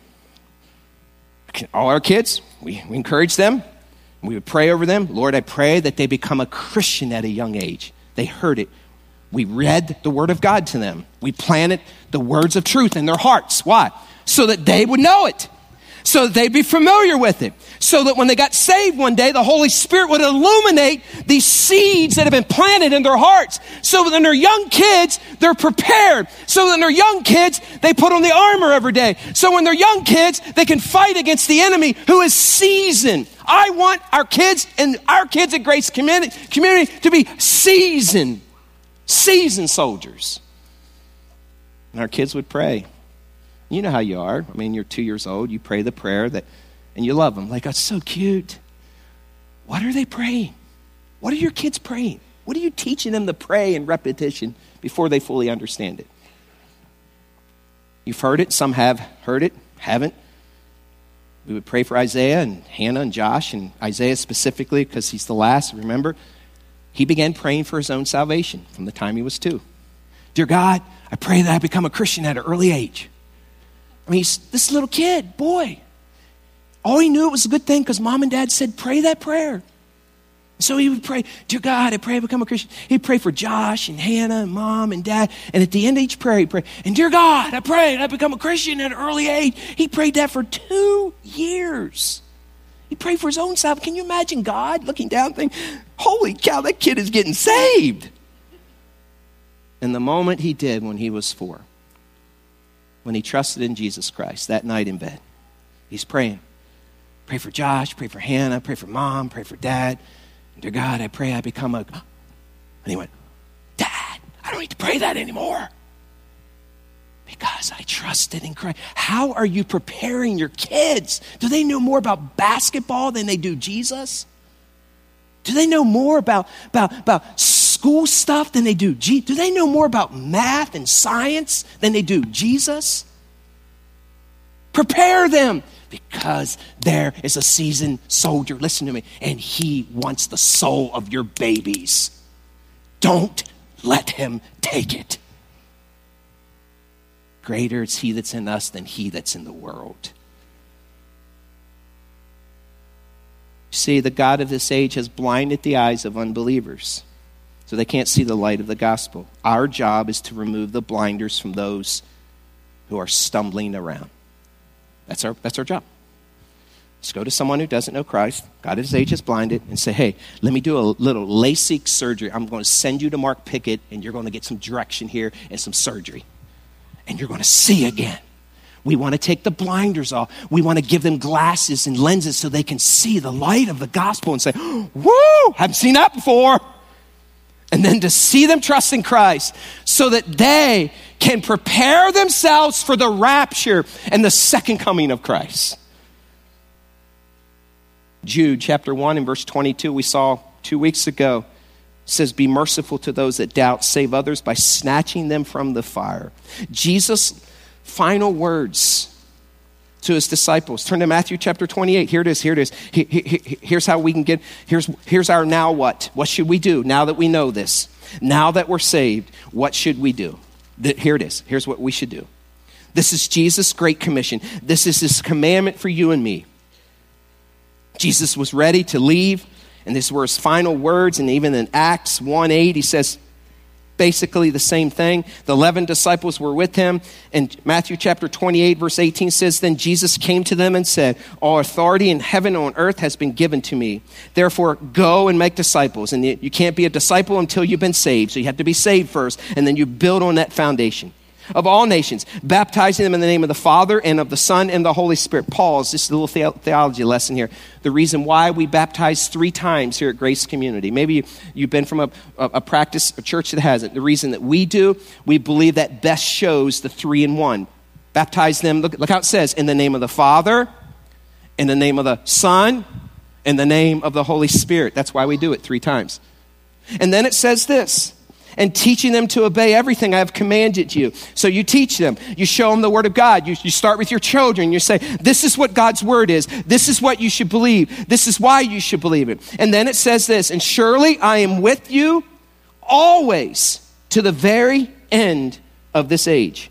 all our kids, we, we encourage them. We would pray over them. Lord, I pray that they become a Christian at a young age. They heard it. We read the word of God to them. We planted the words of truth in their hearts. Why? So that they would know it. So that they'd be familiar with it. So that when they got saved one day, the Holy Spirit would illuminate these seeds that have been planted in their hearts. So that when they're young kids, they're prepared. So that when they're young kids, they put on the armor every day. So when they're young kids, they can fight against the enemy who is seasoned. I want our kids and our kids at Grace Community, community to be seasoned. Seasoned soldiers. And our kids would pray. You know how you are. I mean, you're two years old. You pray the prayer that, and you love them. Like, that's so cute. What are they praying? What are your kids praying? What are you teaching them to pray in repetition before they fully understand it? You've heard it. Some have heard it, haven't. We would pray for Isaiah and Hannah and Josh, and Isaiah specifically because he's the last. Remember, he began praying for his own salvation from the time he was two. Dear God, I pray that I become a Christian at an early age. I mean, he's this little kid, boy. All he knew it was a good thing because mom and dad said, pray that prayer. So he would pray, dear God, I pray I become a Christian. He'd pray for Josh and Hannah and mom and dad. And at the end of each prayer, he'd pray, and dear God, I pray I become a Christian at an early age. He prayed that for two years. He prayed for his own salvation. Can you imagine God looking down and thinking, holy cow, that kid is getting saved. And the moment he did when he was four, when he trusted in Jesus Christ that night in bed, he's praying. Pray for Josh, pray for Hannah, pray for mom, pray for dad. And dear God, I pray I become a... And he went, Dad, I don't need to pray that anymore. Because I trusted in Christ. How are you preparing your kids? Do they know more about basketball than they do Jesus? Do they know more about, about, about school stuff than they do G- do they know more about math and science than they do Jesus? Prepare them, because there is a seasoned soldier, listen to me, and he wants the soul of your babies. Don't let him take it. Greater is he that's in us than he that's in the world. See, the God of this age has blinded the eyes of unbelievers, so they can't see the light of the gospel. Our job is to remove the blinders from those who are stumbling around. That's our, that's our job. Let's go to someone who doesn't know Christ. God of his age is blinded, and say, hey, let me do a little LASIK surgery. I'm going to send you to Mark Pickett, and you're going to get some direction here and some surgery. And you're going to see again. We want to take the blinders off. We want to give them glasses and lenses so they can see the light of the gospel and say, woo, haven't seen that before. And then to see them trust in Christ so that they can prepare themselves for the rapture and the second coming of Christ. Jude chapter one and verse twenty-two, we saw two weeks ago, says, be merciful to those that doubt, save others by snatching them from the fire. Jesus' final words to his disciples. Turn to Matthew chapter twenty-eight. Here it is, here it is. He, he, he, here's how we can get, here's, here's our now what? What should we do now that we know this? Now that we're saved, what should we do? The, here it is. Here's what we should do. This is Jesus' great commission. This is his commandment for you and me. Jesus was ready to leave, and these were his final words. And even in Acts one eight, he says basically the same thing. The eleven disciples were with him. And Matthew chapter twenty-eight, verse eighteen says, then Jesus came to them and said, all authority in heaven and on earth has been given to me. Therefore, go and make disciples. And you can't be a disciple until you've been saved. So you have to be saved first, and then you build on that foundation. Of all nations, baptizing them in the name of the Father and of the Son and the Holy Spirit. Pause, just a little the- theology lesson here. The reason why we baptize three times here at Grace Community. Maybe you, you've been from a, a, a practice, a church that hasn't. The reason that we do, we believe that best shows the three in one. Baptize them, look, look how it says, in the name of the Father, in the name of the Son, in the name of the Holy Spirit. That's why we do it three times. And then it says this, and teaching them to obey everything I have commanded you. So you teach them. You show them the word of God. You, you start with your children. You say, this is what God's word is. This is what you should believe. This is why you should believe it. And then it says this, and surely I am with you always to the very end of this age.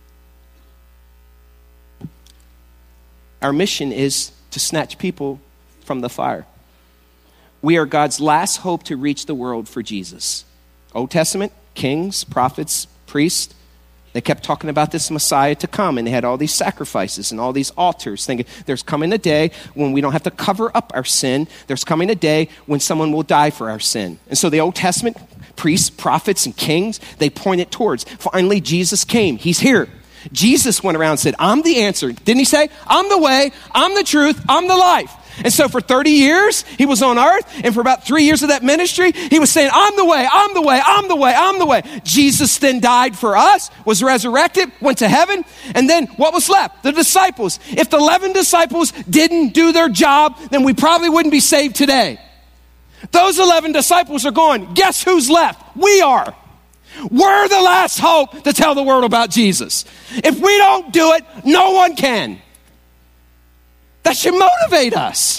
Our mission is to snatch people from the fire. We are God's last hope to reach the world for Jesus. Old Testament, kings, prophets, priests, they kept talking about this Messiah to come, and they had all these sacrifices and all these altars, thinking there's coming a day when we don't have to cover up our sin. There's coming a day when someone will die for our sin. And so the Old Testament priests, prophets, and kings, they pointed towards, finally Jesus came. He's here. Jesus went around and said, I'm the answer. Didn't he say, I'm the way, I'm the truth, I'm the life. And so for thirty years, he was on earth. And for about three years of that ministry, he was saying, I'm the way, I'm the way, I'm the way, I'm the way. Jesus then died for us, was resurrected, went to heaven. And then what was left? The disciples. If the eleven disciples didn't do their job, then we probably wouldn't be saved today. Those eleven disciples are gone. Guess who's left? We are. We're the last hope to tell the world about Jesus. If we don't do it, no one can. That should motivate us.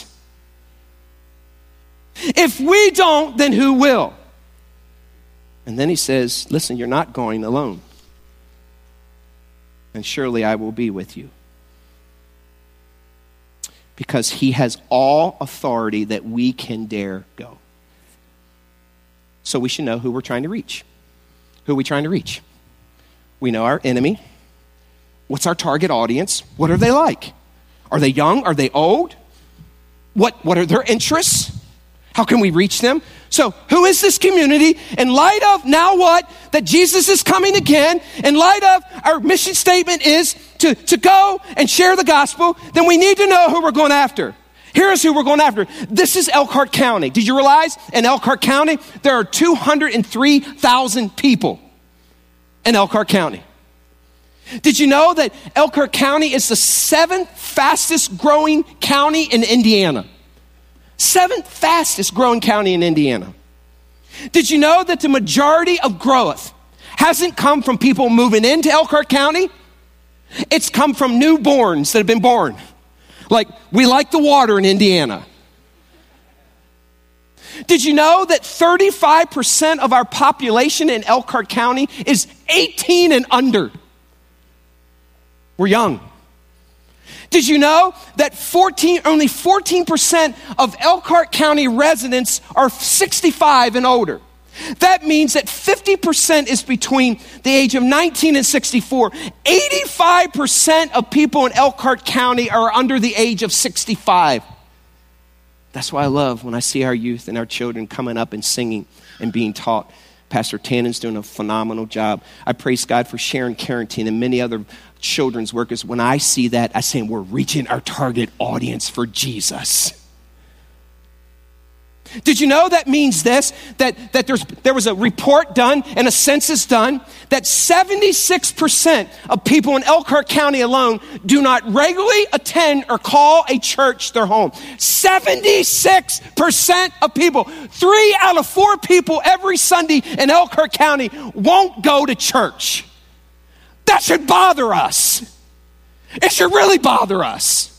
If we don't, then who will? And then he says, listen, you're not going alone. And surely I will be with you. Because he has all authority that we can dare go. So we should know who we're trying to reach. Who are we trying to reach? We know our enemy. What's our target audience? What are they like? Are they young? Are they old? What, what are their interests? How can we reach them? So who is this community? In light of now what? That Jesus is coming again. In light of our mission statement is to, to go and share the gospel. Then we need to know who we're going after. Here's who we're going after. This is Elkhart County. Did you realize in Elkhart County, there are two hundred three thousand people in Elkhart County? Did you know that Elkhart County is the seventh fastest growing county in Indiana? Seventh fastest growing county in Indiana. Did you know that the majority of growth hasn't come from people moving into Elkhart County? It's come from newborns that have been born. Like, we like the water in Indiana. Did you know that thirty-five percent of our population in Elkhart County is eighteen and under? We're young. Did you know that fourteen, only fourteen percent of Elkhart County residents are sixty-five and older? That means that fifty percent is between the age of nineteen and sixty-four. eighty-five percent of people in Elkhart County are under the age of sixty-five. That's why I love when I see our youth and our children coming up and singing and being taught. Pastor Tannen's doing a phenomenal job. I praise God for Sharon Carrington and many other children's workers. When I see that, I say we're reaching our target audience for Jesus. Did you know that means this? That, that there's, there was a report done and a census done that seventy-six percent of people in Elkhart County alone do not regularly attend or call a church their home. seventy-six percent of people, three out of four people every Sunday in Elkhart County won't go to church. That should bother us. It should really bother us.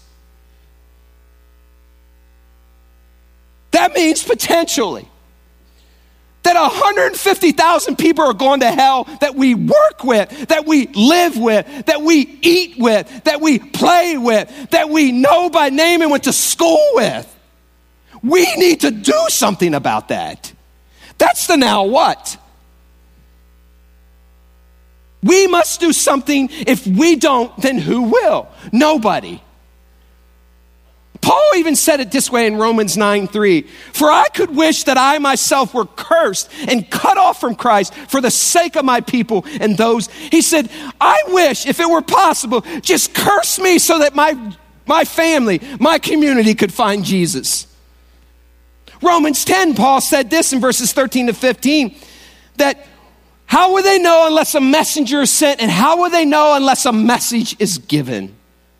That means potentially that one hundred fifty thousand people are going to hell that we work with, that we live with, that we eat with, that we play with, that we know by name and went to school with. We need to do something about that. That's the now what? We must do something. If we don't, then who will? Nobody. Paul even said it this way in Romans nine three. For I could wish that I myself were cursed and cut off from Christ for the sake of my people and those. He said, I wish, if it were possible, just curse me so that my, my family, my community could find Jesus. Romans ten, Paul said this in verses thirteen to fifteen, that how would they know unless a messenger is sent, and how would they know unless a message is given?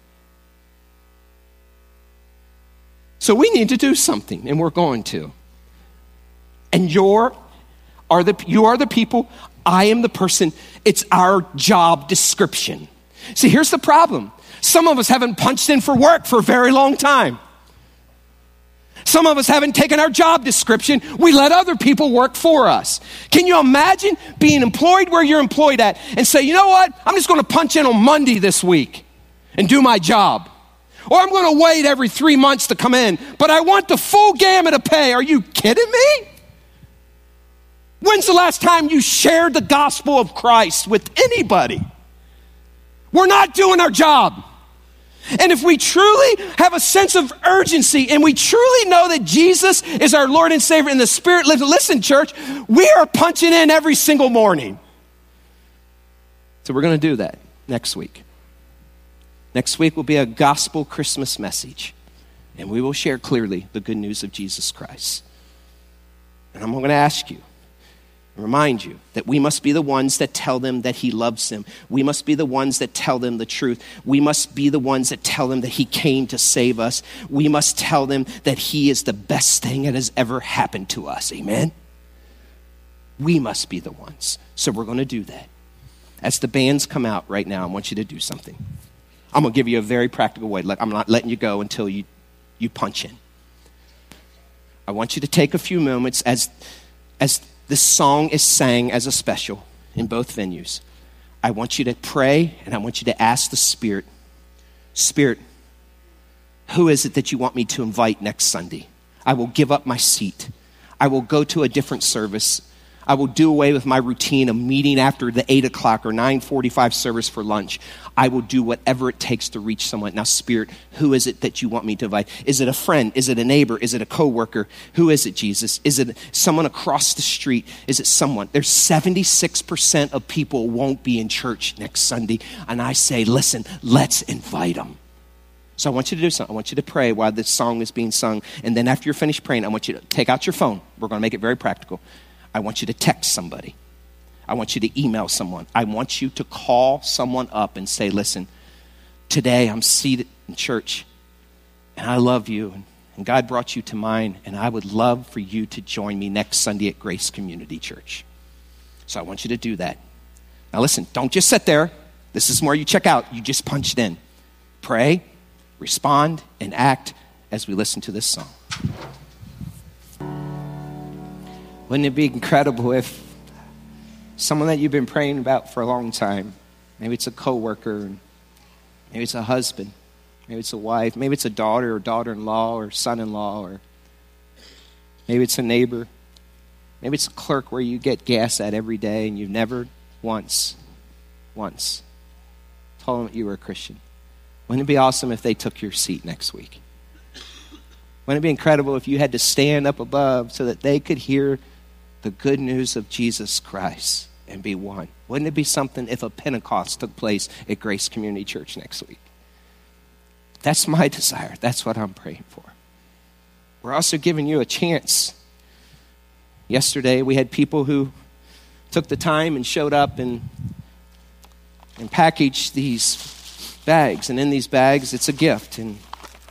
So we need to do something, and we're going to. And you're, are the, you are the people, I am the person. It's our job description. See, here's the problem. Some of us haven't punched in for work for a very long time. Some of us haven't taken our job description. We let other people work for us. Can you imagine being employed where you're employed at and say, you know what? I'm just going to punch in on Monday this week and do my job. Or I'm going to wait every three months to come in, but I want the full gamut of pay. Are you kidding me? When's the last time you shared the gospel of Christ with anybody? We're not doing our job. And if we truly have a sense of urgency and we truly know that Jesus is our Lord and Savior and the Spirit lives, listen, church, we are punching in every single morning. So we're going to do that next week. Next week will be a gospel Christmas message, and we will share clearly the good news of Jesus Christ. And I'm going to ask you, remind you that we must be the ones that tell them that he loves them. We must be the ones that tell them the truth. We must be the ones that tell them that he came to save us. We must tell them that he is the best thing that has ever happened to us. Amen? We must be the ones. So we're going to do that. As the bands come out right now, I want you to do something. I'm going to give you a very practical way. I'm not letting you go until you, you punch in. I want you to take a few moments as, as this song is sang as a special in both venues. I want you to pray and I want you to ask the Spirit, Spirit, who is it that you want me to invite next Sunday? I will give up my seat. I will go to a different service. I will do away with my routine of meeting after the eight o'clock or nine forty-five service for lunch. I will do whatever it takes to reach someone. Now, Spirit, who is it that you want me to invite? Is it a friend? Is it a neighbor? Is it a coworker? Who is it, Jesus? Is it someone across the street? Is it someone? There's seventy-six percent of people won't be in church next Sunday. And I say, listen, let's invite them. So I want you to do something. I want you to pray while this song is being sung. And then after you're finished praying, I want you to take out your phone. We're going to make it very practical. I want you to text somebody. I want you to email someone. I want you to call someone up and say, listen, today I'm seated in church and I love you and, And God brought you to mine, and I would love for you to join me next Sunday at Grace Community Church. So I want you to do that. Now listen, don't just sit there. This is where you check out. You just punched in. Pray, respond, and act as we listen to this song. Wouldn't it be incredible if someone that you've been praying about for a long time, maybe it's a coworker, maybe it's a husband, maybe it's a wife, maybe it's a daughter or daughter-in-law or son-in-law, or maybe it's a neighbor, maybe it's a clerk where you get gas at every day and you've never once, once told them that you were a Christian. Wouldn't it be awesome if they took your seat next week? Wouldn't it be incredible if you had to stand up above so that they could hear the good news of Jesus Christ and be one? Wouldn't it be something if a Pentecost took place at Grace Community Church next week? That's my desire. That's what I'm praying for. We're also giving you a chance. Yesterday, we had people who took the time and showed up and, and packaged these bags. And in these bags, it's a gift. And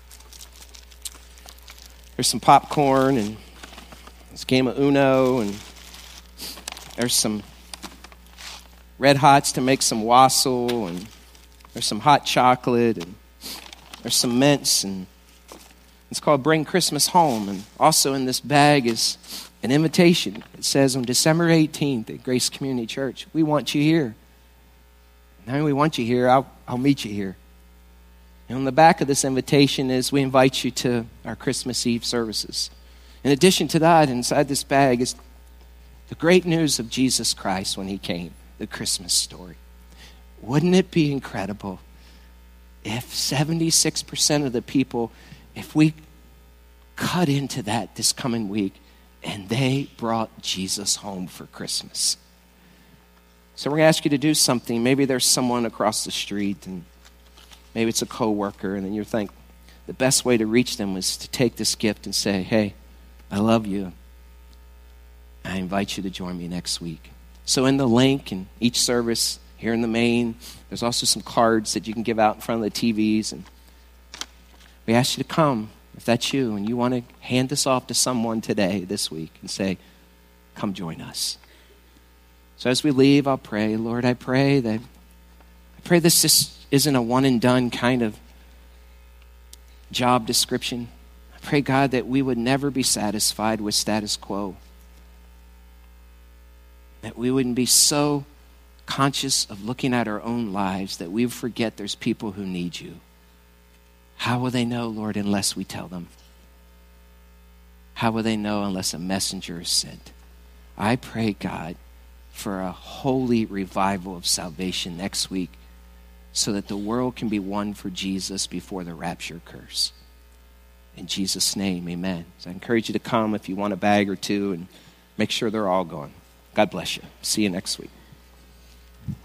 there's some popcorn and this game of Uno, and there's some Red Hots to make some wassail, and there's some hot chocolate, and there's some mints, and it's called Bring Christmas Home. And also in this bag is an invitation. It says on December eighteenth at Grace Community Church, we want you here. And when we want you here, I'll, I'll meet you here. And on the back of this invitation is we invite you to our Christmas Eve services. In addition to that, inside this bag is the great news of Jesus Christ when he came, the Christmas story. Wouldn't it be incredible if seventy-six percent of the people, if we cut into that this coming week and they brought Jesus home for Christmas? So we're going to ask you to do something. Maybe there's someone across the street, and maybe it's a coworker, and then you think the best way to reach them was to take this gift and say, hey, I love you. I invite you to join me next week. So in the link in each service here in the main, there's also some cards that you can give out in front of the T Vs. And we ask you to come, if that's you, and you want to hand this off to someone today, this week, and say, come join us. So as we leave, I'll pray. Lord, I pray that, I pray this just isn't a one and done kind of job description. I pray, God, that we would never be satisfied with status quo. That we wouldn't be so conscious of looking at our own lives that we forget there's people who need you. How will they know, Lord, unless we tell them? How will they know unless a messenger is sent? I pray, God, for a holy revival of salvation next week, so that the world can be won for Jesus before the rapture occurs. In Jesus' name, amen. So I encourage you to come if you want a bag or two, and make sure they're all gone. God bless you. See you next week.